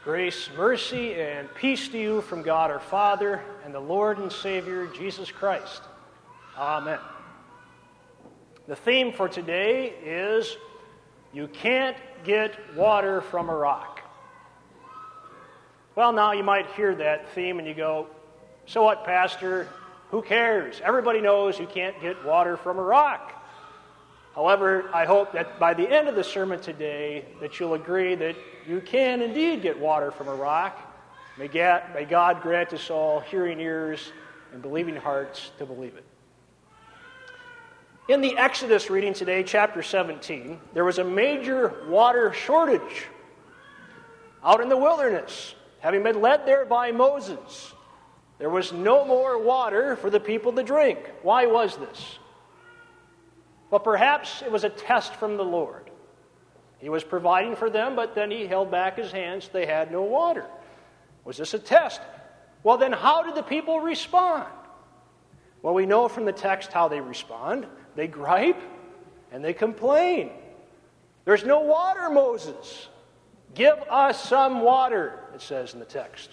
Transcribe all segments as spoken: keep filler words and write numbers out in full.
Grace, mercy, and peace to you from God our Father and the Lord and Savior, Jesus Christ. Amen. The theme for today is, you can't get water from a rock. Well, now you might hear that theme and you go, so what, Pastor? Who cares? Everybody knows you can't get water from a rock. However, I hope that by the end of the sermon today that you'll agree that you can indeed get water from a rock. May God grant us all hearing ears and believing hearts to believe it. In the Exodus reading today, chapter seventeen, there was a major water shortage out in the wilderness, having been led there by Moses. There was no more water for the people to drink. Why was this? Well, perhaps it was a test from the Lord. He was providing for them, but then he held back his hands. They had no water. Was this a test? Well, then how did the people respond? Well, we know from the text how they respond. They gripe and they complain. There's no water, Moses. Give us some water, it says in the text.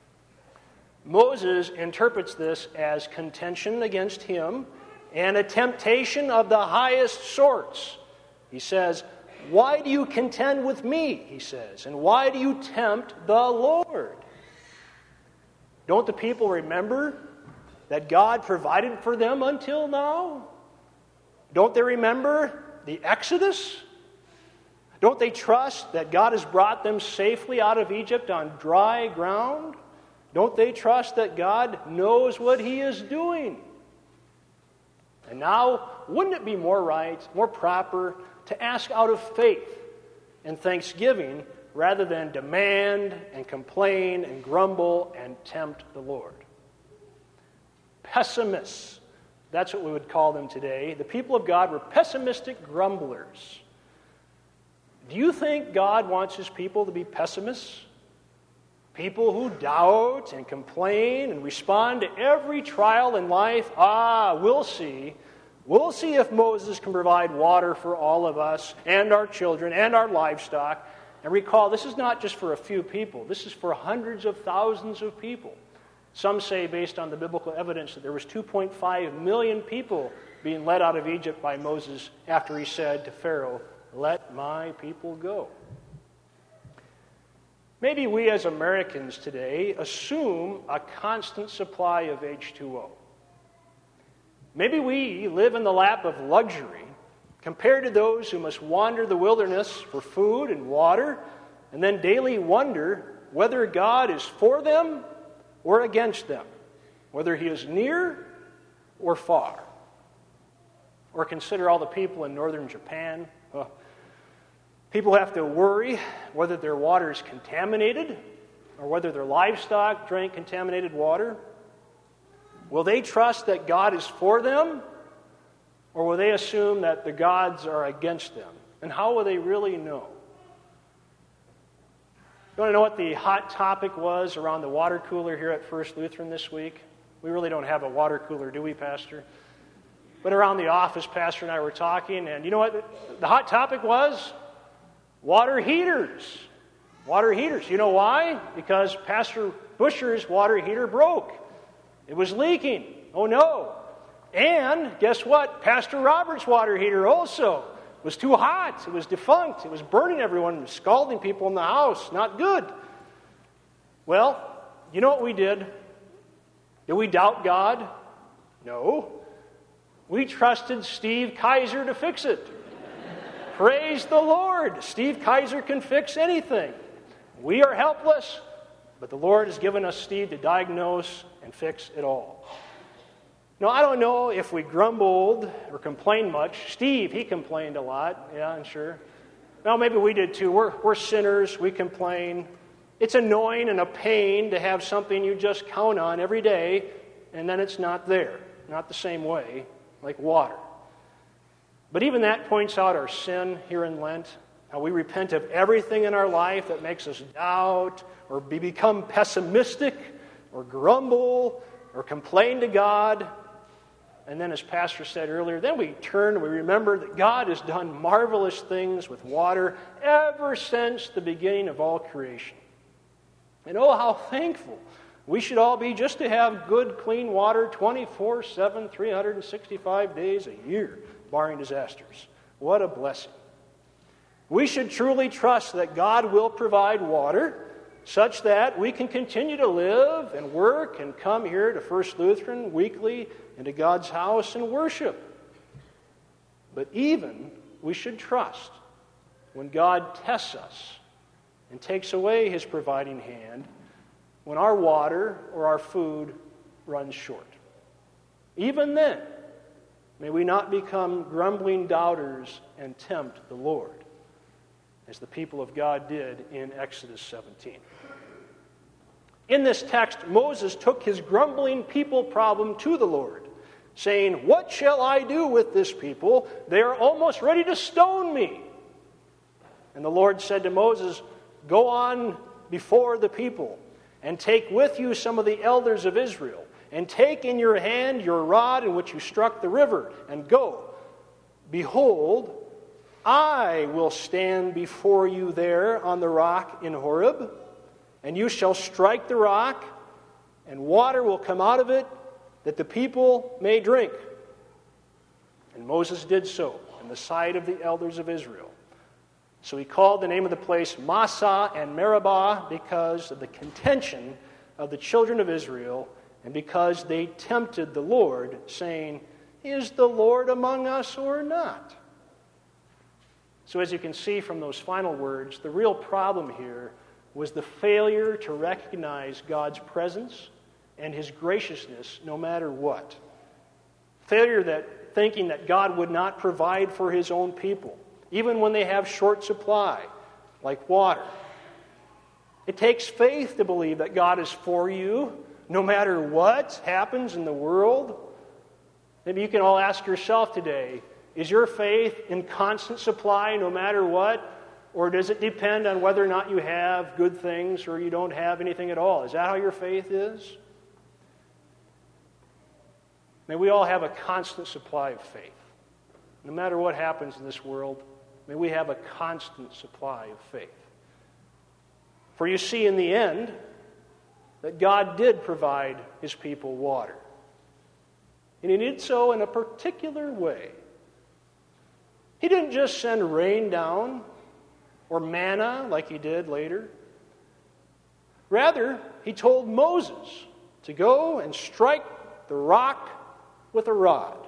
Moses interprets this as contention against him and a temptation of the highest sorts. He says, why do you contend with me, he says, and why do you tempt the Lord? Don't the people remember that God provided for them until now? Don't they remember the Exodus? Don't they trust that God has brought them safely out of Egypt on dry ground? Don't they trust that God knows what He is doing? And now, wouldn't it be more right, more proper, to ask out of faith and thanksgiving rather than demand and complain and grumble and tempt the Lord? Pessimists, that's what we would call them today. The people of God were pessimistic grumblers. Do you think God wants His people to be pessimists? People who doubt and complain and respond to every trial in life. Ah, we'll see. We'll see if Moses can provide water for all of us and our children and our livestock. And recall, this is not just for a few people. This is for hundreds of thousands of people. Some say, based on the biblical evidence, that there was two point five million people being led out of Egypt by Moses after he said to Pharaoh, "Let my people go." Maybe we as Americans today assume a constant supply of H two O. Maybe we live in the lap of luxury compared to those who must wander the wilderness for food and water and then daily wonder whether God is for them or against them, whether He is near or far. Or consider all the people in northern Japan. Well, people have to worry whether their water is contaminated or whether their livestock drank contaminated water. Will they trust that God is for them, or will they assume that the gods are against them? And how will they really know? You want to know what the hot topic was around the water cooler here at First Lutheran this week? We really don't have a water cooler, do we, Pastor? But around the office, Pastor and I were talking, and you know what the hot topic was? Water heaters. Water heaters. You know why? Because Pastor Busher's water heater broke. It was leaking. Oh no. And guess what? Pastor Robert's water heater also was too hot. It was defunct. It was burning everyone and scalding people in the house. Not good. Well, you know what we did? Did we doubt God? No. We trusted Steve Kaiser to fix it. Praise the Lord. Steve Kaiser can fix anything. We are helpless, but the Lord has given us Steve to diagnose and fix it all. Now, I don't know if we grumbled or complained much. Steve, he complained a lot. Yeah, I'm sure. Well, maybe we did too. We're, we're sinners. We complain. It's annoying and a pain to have something you just count on every day, and then it's not there. Not the same way, like water. But even that points out our sin here in Lent, how we repent of everything in our life that makes us doubt or be, become pessimistic or grumble or complain to God. And then, as Pastor said earlier, then we turn and we remember that God has done marvelous things with water ever since the beginning of all creation. And oh, how thankful we should all be just to have good, clean water twenty-four seven, three hundred sixty-five days a year, barring disasters. What a blessing. We should truly trust that God will provide water such that we can continue to live and work and come here to First Lutheran weekly into God's house and worship. But even we should trust when God tests us and takes away his providing hand when our water or our food runs short. Even then, may we not become grumbling doubters and tempt the Lord, as the people of God did in Exodus seventeen. In this text, Moses took his grumbling people problem to the Lord, saying, "What shall I do with this people? They are almost ready to stone me." And the Lord said to Moses, "Go on before the people, and take with you some of the elders of Israel, and take in your hand your rod in which you struck the river, and go. Behold, I will stand before you there on the rock in Horeb, and you shall strike the rock, and water will come out of it, that the people may drink." And Moses did so in the sight of the elders of Israel. So he called the name of the place Massah and Meribah because of the contention of the children of Israel, and because they tempted the Lord, saying, "Is the Lord among us or not?" So as you can see from those final words, the real problem here was the failure to recognize God's presence and his graciousness no matter what. Failure that thinking that God would not provide for his own people, even when they have short supply, like water. It takes faith to believe that God is for you no matter what happens in the world. Maybe you can all ask yourself today, is your faith in constant supply no matter what? Or does it depend on whether or not you have good things or you don't have anything at all? Is that how your faith is? May we all have a constant supply of faith. No matter what happens in this world, may we have a constant supply of faith. For you see in the end that God did provide his people water. And he did so in a particular way. He didn't just send rain down or manna like he did later. Rather, he told Moses to go and strike the rock with a rod.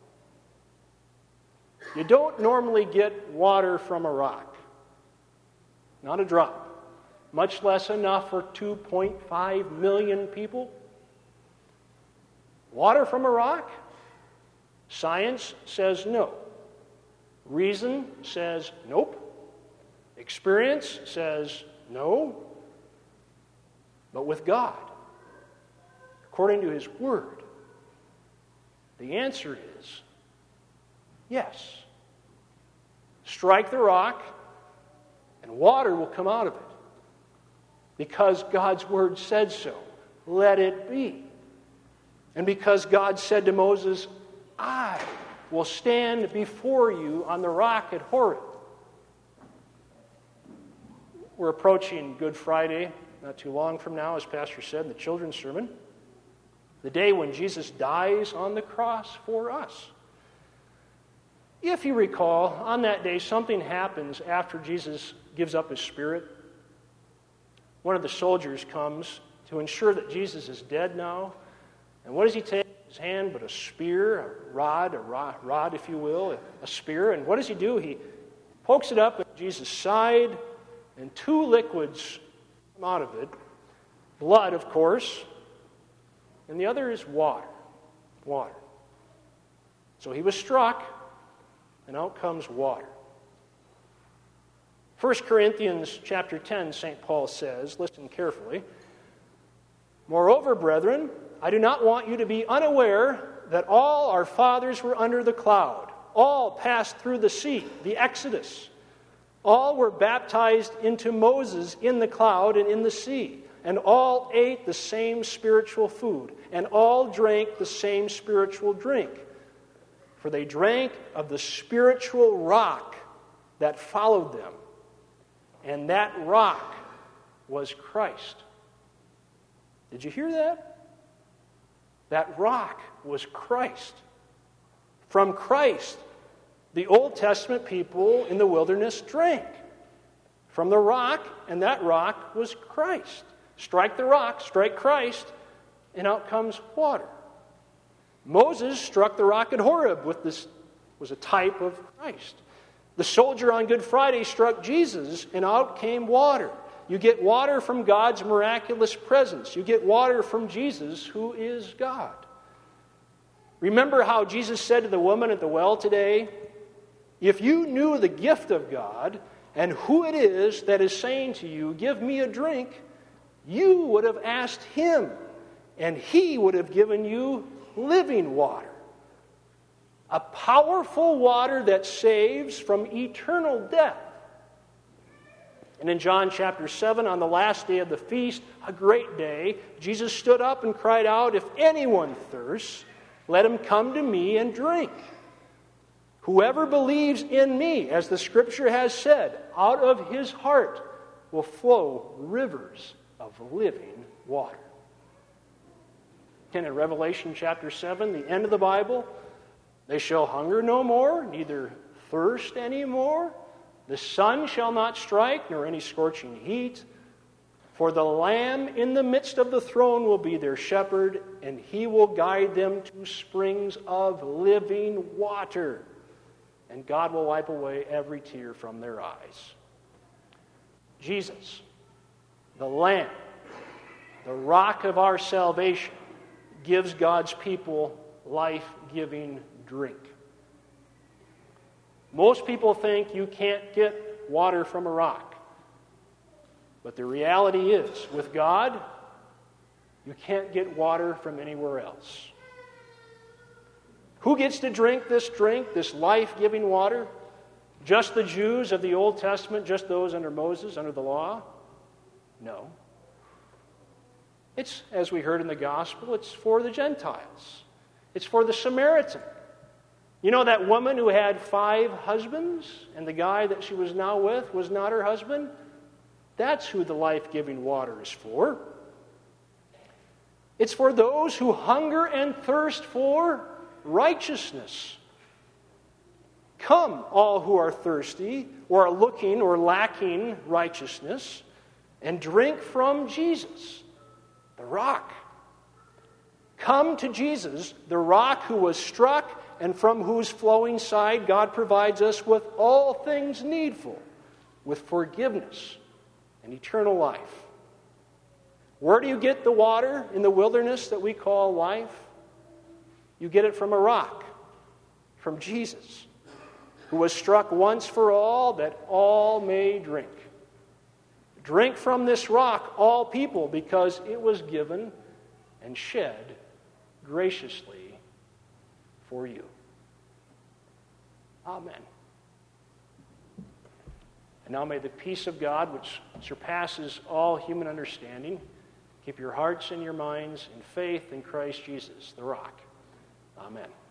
You don't normally get water from a rock. Not a drop. Much less enough for two point five million people. Water from a rock? Science says no. Reason says nope. Experience says no. But with God, according to his word, the answer is yes. Strike the rock, and water will come out of it. Because God's word said so, let it be. And because God said to Moses, I will stand before you on the rock at Horeb. We're approaching Good Friday, not too long from now, as Pastor said in the children's sermon. The day when Jesus dies on the cross for us. If you recall, on that day, something happens after Jesus gives up his spirit. One of the soldiers comes to ensure that Jesus is dead now. And what does he take in his hand but a spear, a rod, a rod, rod if you will, a, a spear. And what does he do? He pokes it up at Jesus' side, and two liquids come out of it. Blood, of course, and the other is water. Water. So he was struck, and out comes water. First Corinthians chapter ten, Saint Paul says, listen carefully, "Moreover, brethren, I do not want you to be unaware that all our fathers were under the cloud. All passed through the sea, the Exodus. All were baptized into Moses in the cloud and in the sea. And all ate the same spiritual food, and all drank the same spiritual drink. For they drank of the spiritual rock that followed them. And that rock was Christ." Did you hear that? That rock was Christ. From Christ, the Old Testament people in the wilderness drank. From the rock, and that rock was Christ. Strike the rock, strike Christ, and out comes water. Moses struck the rock at Horeb with this, was a type of Christ. The soldier on Good Friday struck Jesus, and out came water. You get water from God's miraculous presence. You get water from Jesus, who is God. Remember how Jesus said to the woman at the well today, if you knew the gift of God and who it is that is saying to you, give me a drink, you would have asked him, and he would have given you living water. A powerful water that saves from eternal death. And in John chapter seven, on the last day of the feast, a great day, Jesus stood up and cried out, if anyone thirsts, let him come to me and drink. Whoever believes in me, as the Scripture has said, out of his heart will flow rivers of living water. And in Revelation chapter seven, the end of the Bible, they shall hunger no more, neither thirst any more. The sun shall not strike, nor any scorching heat. For the Lamb in the midst of the throne will be their shepherd, and he will guide them to springs of living water. And God will wipe away every tear from their eyes. Jesus, the Lamb, the rock of our salvation, gives God's people life-giving drink. Most people think you can't get water from a rock. But the reality is, with God, you can't get water from anywhere else. Who gets to drink this drink, this life-giving water? Just the Jews of the Old Testament, just those under Moses, under the law? No. It's, as we heard in the gospel, it's for the Gentiles. It's for the Samaritan. You know that woman who had five husbands, and the guy that she was now with was not her husband? That's who the life-giving water is for. It's for those who hunger and thirst for righteousness. Come, all who are thirsty, or are looking or lacking righteousness, and drink from Jesus, the rock. Come to Jesus, the rock who was struck, and from whose flowing side God provides us with all things needful, with forgiveness and eternal life. Where do you get the water in the wilderness that we call life? You get it from a rock, from Jesus, who was struck once for all, that all may drink. Drink from this rock, all people, because it was given and shed graciously for you. Amen. And now may the peace of God, which surpasses all human understanding, keep your hearts and your minds in faith in Christ Jesus, the rock. Amen.